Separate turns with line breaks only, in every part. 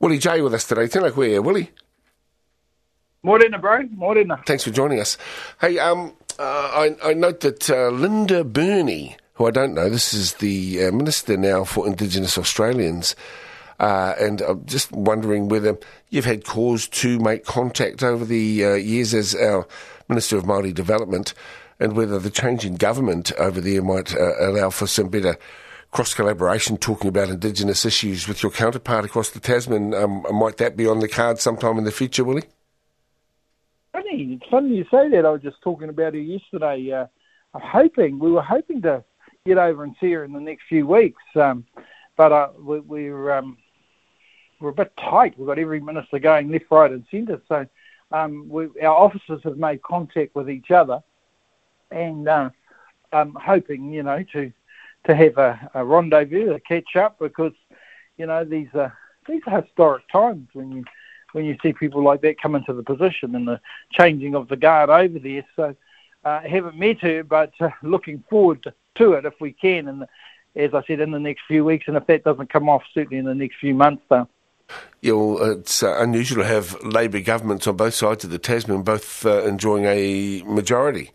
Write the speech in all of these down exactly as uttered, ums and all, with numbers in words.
Willie J with us today. Tēnā koe, Willie.
Morena, bro. Morena.
Thanks for joining us. Hey, um, uh, I, I note that uh, Linda Burney, who I don't know, this is the uh, Minister now for Indigenous Australians, uh, and I'm just wondering whether you've had cause to make contact over the uh, years as our Minister of Māori Development, and whether the change in government over there might uh, allow for some better cross-collaboration talking about Indigenous issues with your counterpart across the Tasman. Um, might that be on the card sometime in the future, Willie?
Funny, it's funny you say that. I was just talking about her yesterday. Uh, I'm hoping, we were hoping to get over and see her in the next few weeks, um, but uh, we, we're um, we're a bit tight. We've got every minister going left, right and centre, so um, we, our officers have made contact with each other, and uh, I'm hoping, you know, to to have a, a rendezvous, a catch-up, because, you know, these are, these are historic times when you when you see people like that come into the position and the changing of the guard over there. So uh, haven't met her, but uh, looking forward to, to it if we can, and as I said, in the next few weeks, and if that doesn't come off, certainly in the next few months, though.
Yeah, well, it's uh, unusual to have Labour governments on both sides of the Tasman, both uh, enjoying a majority.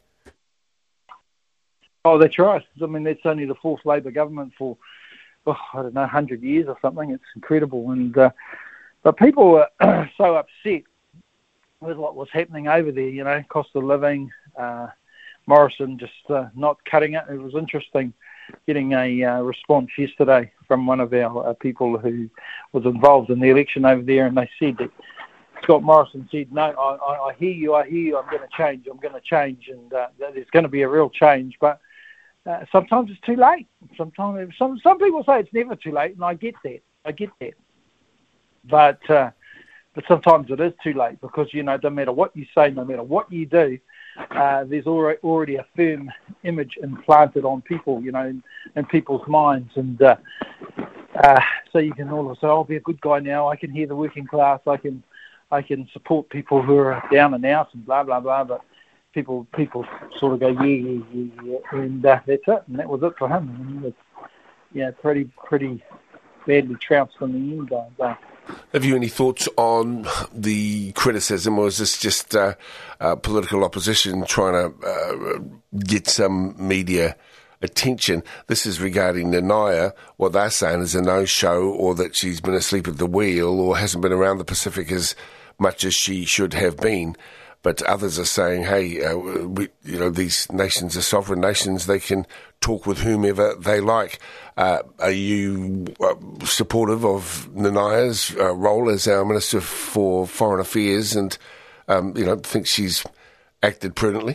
Oh, that's right. I mean, that's only the fourth Labour government for, oh, I don't know, one hundred years or something. It's incredible. And uh, but people are so upset with what was happening over there, you know, cost of living, uh, Morrison just uh, not cutting it. It was interesting getting a uh, response yesterday from one of our uh, people who was involved in the election over there, and they said that Scott Morrison said, no, I, I, I hear you, I hear you, I'm going to change, I'm going to change, and uh, there's going to be a real change, but Uh, sometimes it's too late. Sometimes some some people say it's never too late, and I get that. I get that. But uh, but sometimes it is too late, because, you know, no matter what you say, no matter what you do, uh, there's already already a firm image implanted on people, you know, in, in people's minds, and uh, uh, so you can all say, "I'll be a good guy now. I can hear the working class. I can I can support people who are down and out, and blah blah blah." But People, people sort of go, yeah, yeah, yeah, yeah, and uh, that's it, and that was it for him. And he was, yeah, pretty, pretty badly trounced in the end. Uh,
Have you any thoughts on the criticism, or is this just uh, uh, political opposition trying to uh, get some media attention? This is regarding Nanaia. What they're saying is a no-show, or that she's been asleep at the wheel, or hasn't been around the Pacific as much as she should have been. But others are saying, hey, uh, we, you know, these nations are sovereign nations. They can talk with whomever they like. Uh, are you uh, supportive of Nanaia's uh, role as our Minister for Foreign Affairs, and, um, you know, think she's acted prudently?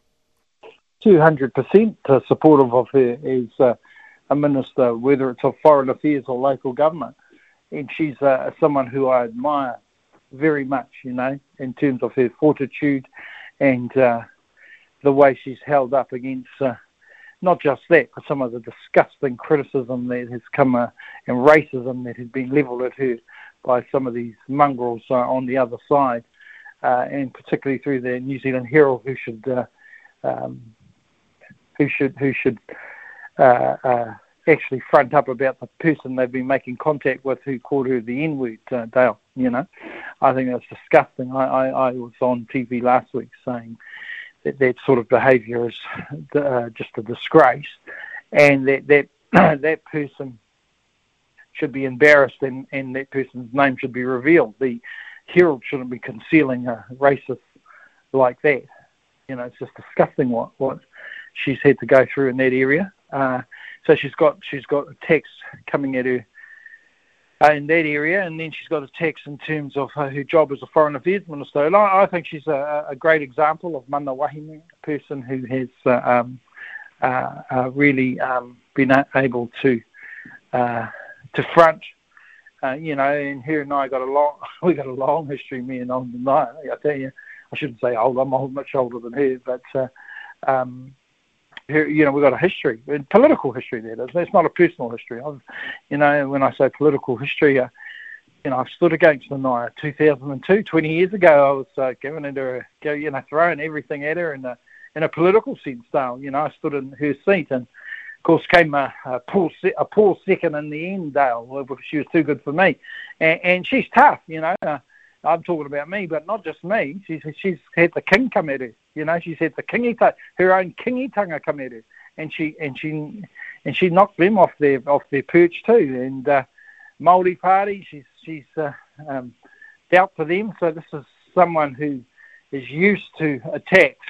two hundred percent supportive of her as uh, a Minister, whether it's of Foreign Affairs or local government. And she's uh, someone who I admire very much, you know, in terms of her fortitude and uh, the way she's held up against uh, not just that, but some of the disgusting criticism that has come uh, and racism that has been levelled at her by some of these mongrels uh, on the other side, uh, and particularly through the New Zealand Herald, who should uh, um, who should who should uh, uh, actually front up about the person they've been making contact with, who called her the N-word, uh, Dale. You know, I think that's disgusting. I, I, I was on T V last week saying that that sort of behaviour is uh, just a disgrace, and that that that person should be embarrassed, and, and that person's name should be revealed. The Herald shouldn't be concealing a racist like that. You know, it's just disgusting what, what she's had to go through in that area. Uh, so she's got she's got a text coming at her uh, in that area, and then she's got a text in terms of uh, her job as a Foreign Affairs Minister. And I, I think she's a, a great example of mana wahine, a person who has uh, um, uh, uh, really um, been able to uh, to front. Uh, you know, and her and I got a long we got a long history, me and old Nanaia. I tell you, I shouldn't say old. I'm old, much older than her, but. Uh, um, You know, we've got a history, a political history there. It's not a personal history. I've, you know, when I say political history, uh, you know, I've stood against Nanaia two thousand two, twenty years ago. I was uh, giving it her, you know, throwing everything at her in a, in a political sense, Dale. You know, I stood in her seat, and of course, came a, a, poor, a poor second in the end, Dale, because she was too good for me. And, and she's tough, you know. Uh, I'm talking about me, but not just me. She's she's had the king come at her, you know. She's had the kingi, her own kingitanga come at her, and she and she and she knocked them off their off their perch too. And uh, Māori Party, she's she's uh, um, dealt to them. So this is someone who is used to attacks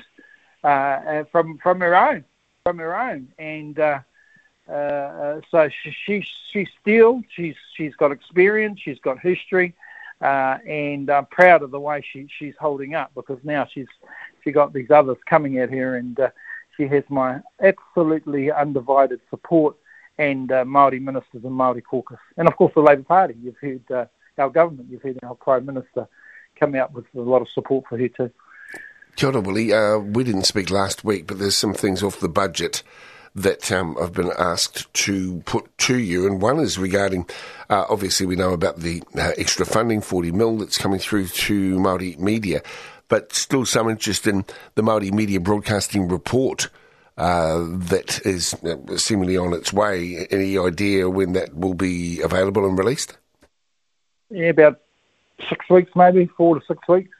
uh, from from her own, from her own, and uh, uh, so she, she she's still she's she's got experience, she's got history. Uh, and I'm proud of the way she, she's holding up, because now she's she got these others coming at her, and uh, she has my absolutely undivided support, and uh, Māori ministers and Māori caucus. And of course the Labour Party, you've heard uh, our government, you've heard our Prime Minister come out with a lot of support for her too.
Kia ora, Willie. Uh, we didn't speak last week, but there's some things off the budget that um, I've been asked to put to you, and one is regarding, uh, obviously we know about the uh, extra funding, forty mil that's coming through to Māori media, but still some interest in the Māori Media Broadcasting Report uh, that is uh, seemingly on its way. Any idea when that will be available and released?
Yeah, about six weeks maybe, four to six weeks.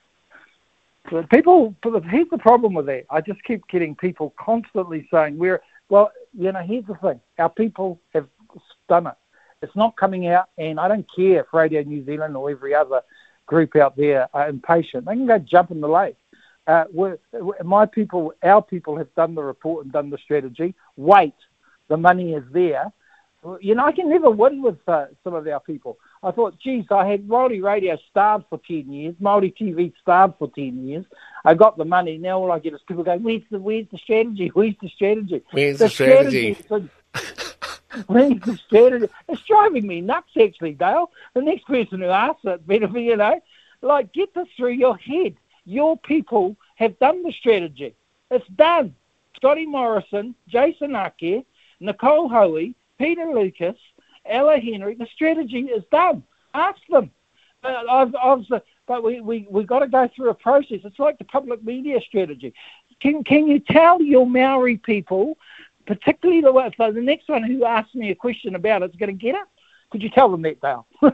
But people, here's the problem with that. I just keep getting people constantly saying, we're Well, you know, here's the thing. Our people have done it. It's not coming out, and I don't care if Radio New Zealand or every other group out there are impatient. They can go jump in the lake. Uh, we're, my people, our people have done the report and done the strategy. Wait, the money is there. You know, I can never win with uh, some of our people. I thought, geez, I had Māori radio starved for ten years, Māori T V starved for ten years. I got the money. Now all I get is people going, where's the where's the strategy? Where's the strategy?
Where's the, the strategy? strategy
where's the strategy? It's driving me nuts, actually, Dale. The next person who asks it better be, you know, like, get this through your head. Your people have done the strategy. It's done. Scotty Morrison, Jason Ake, Nicole Hoey, Peter Lucas, Ella Henry, the strategy is done. Ask them. Uh, I've, I've, but we we we got to go through a process. It's like the public media strategy. Can can you tell your Maori people, particularly the one, so the next one who asks me a question about it's going to get it? Could you tell them that, Dale?
um,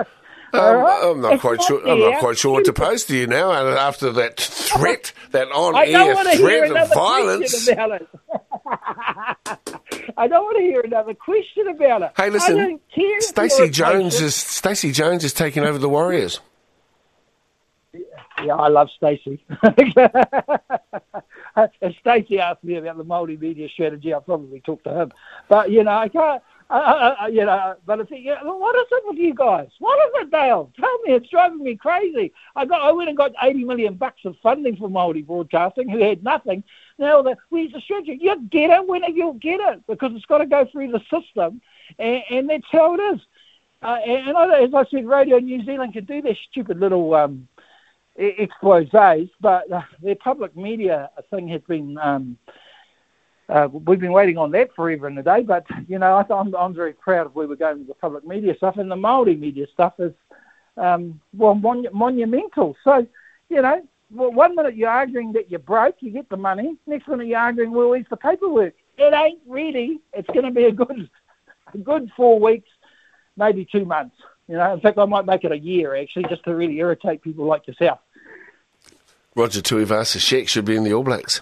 right? I'm not
it's
quite
not
sure.
there.
I'm not quite sure what to pose to you now. After that threat, that on-air
threat
of violence.
About it. I don't want to hear another question about it.
Hey, listen,
I don't care.
Stacey Jones is Stacey Jones is taking over the Warriors.
Yeah, I love Stacey. If Stacey asked me about the Māori media strategy, I'll probably talk to him. But you know, I can't. Uh, uh, you know, but I think, you know, what is it with you guys? What is it, Dale? Tell me, it's driving me crazy. I got, I went and got eighty million bucks of funding for Māori Broadcasting, who had nothing. Now, the, where's the strategy? You get it when you'll get it, because it's got to go through the system, and, and that's how it is. Uh, and, and I, as I said, Radio New Zealand can do their stupid little um, exposés, but uh, their public media thing has been. Um, Uh, we've been waiting on that forever and a day, but, you know, I th- I'm, I'm very proud of where we're going with the public media stuff, and the Māori media stuff is, um, well, mon- monumental. So, you know, well, one minute you're arguing that you're broke, you get the money, next minute you're arguing, well, where's the paperwork? It ain't really. It's going to be a good, a good four weeks, maybe two months. You know, in fact, I might make it a year, actually, just to really irritate people like yourself.
Roger Tuivasa-Sheck should be in the All Blacks.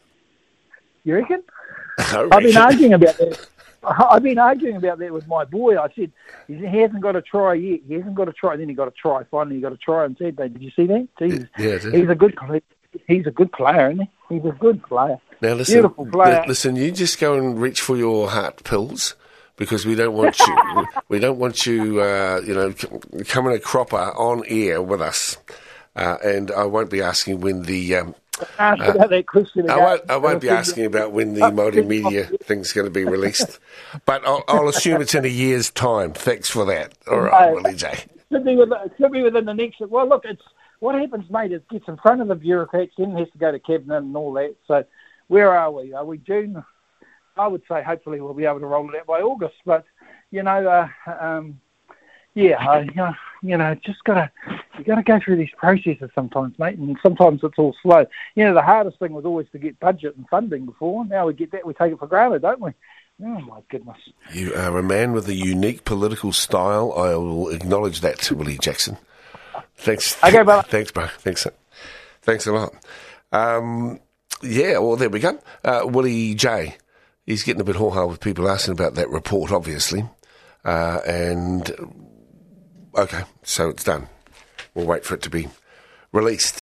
You reckon? I've been arguing about that. I've been arguing about that with my boy. I said he hasn't got a try yet. He hasn't got a try. Then he got a try. Finally, he got a try on Saturday. Did you see that? He's,
yeah,
he's a good. He's a good player, isn't he? He's a good player.
Now listen,
beautiful player.
Listen, you just go and reach for your heart pills, because we don't want you. we don't want you. Uh, you know, coming a cropper on air with us, uh, and I won't be asking when the. Um,
Ask uh, about that question
I won't, I won't be asking about when the Māori media thing's going to be released, but I'll, I'll assume it's in a year's time. Thanks for that. All right, no, Willie J.
Should be, within, should be within the next... Well, look, it's what happens, mate, is it gets in front of the bureaucrats, then has to go to Cabinet and all that. So where are we? Are we June? I would say hopefully we'll be able to roll it out by August. But, you know, uh, um, yeah, I, you know, you know, just got to... You got to go through these processes sometimes, mate, and sometimes it's all slow. You know, the hardest thing was always to get budget and funding before. Now we get that, we take it for granted, don't we? Oh, my goodness.
You are a man with a unique political style. I will acknowledge that, Willie Jackson. Thanks.
Okay, brother.
Thanks, bro. Thanks. Thanks a lot. Um, yeah, well, there we go. Uh, Willie J. He's getting a bit haw-ha with people asking about that report, obviously. Uh, and, okay, so it's done. We'll wait for it to be released.